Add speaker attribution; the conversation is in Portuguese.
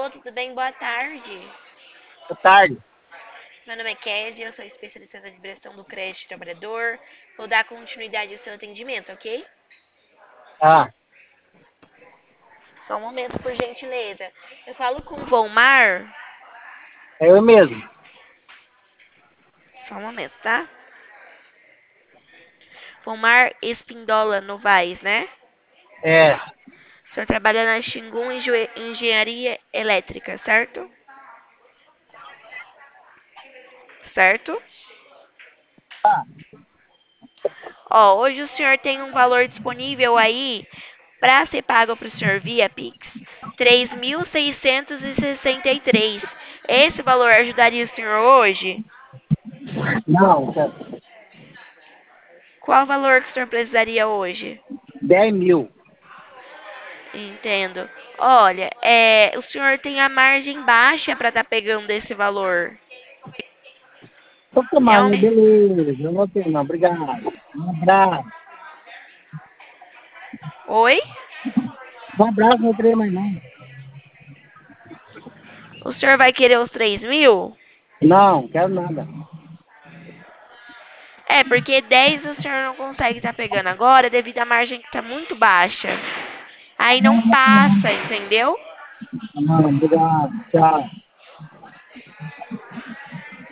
Speaker 1: Alô, tudo bem? Boa tarde.
Speaker 2: Boa tarde.
Speaker 1: Meu nome é Kézia, eu sou especialista na liberação do crédito trabalhador. Vou dar continuidade ao seu atendimento, ok?
Speaker 2: Ah,
Speaker 1: Só um momento, por gentileza. Eu falo com o Volmar.
Speaker 2: é eu mesmo.
Speaker 1: Só um momento, tá? Volmar Espindola Novaes, né?
Speaker 2: É,
Speaker 1: O senhor trabalha na Xingu Engenharia Elétrica, certo? Certo? Ó, hoje o senhor tem um valor disponível aí para ser pago para o senhor via Pix. 3.663. Esse valor ajudaria o senhor hoje?
Speaker 2: não,
Speaker 1: Qual valor que o senhor precisaria hoje?
Speaker 2: 10 mil.
Speaker 1: Entendo. Olha, o senhor tem a margem baixa para estar pegando esse valor.
Speaker 2: Tô tomando,
Speaker 1: Realmente.
Speaker 2: beleza. Eu não tenho, não. Obrigado. Um abraço.
Speaker 1: Oi?
Speaker 2: Um abraço, não creio mais não.
Speaker 1: O senhor vai querer os 3.000?
Speaker 2: Não, quero nada.
Speaker 1: É, porque 10 o senhor não consegue estar pegando agora devido à margem que está muito baixa. Aí não passa, entendeu?
Speaker 2: Não, obrigado. Tchau.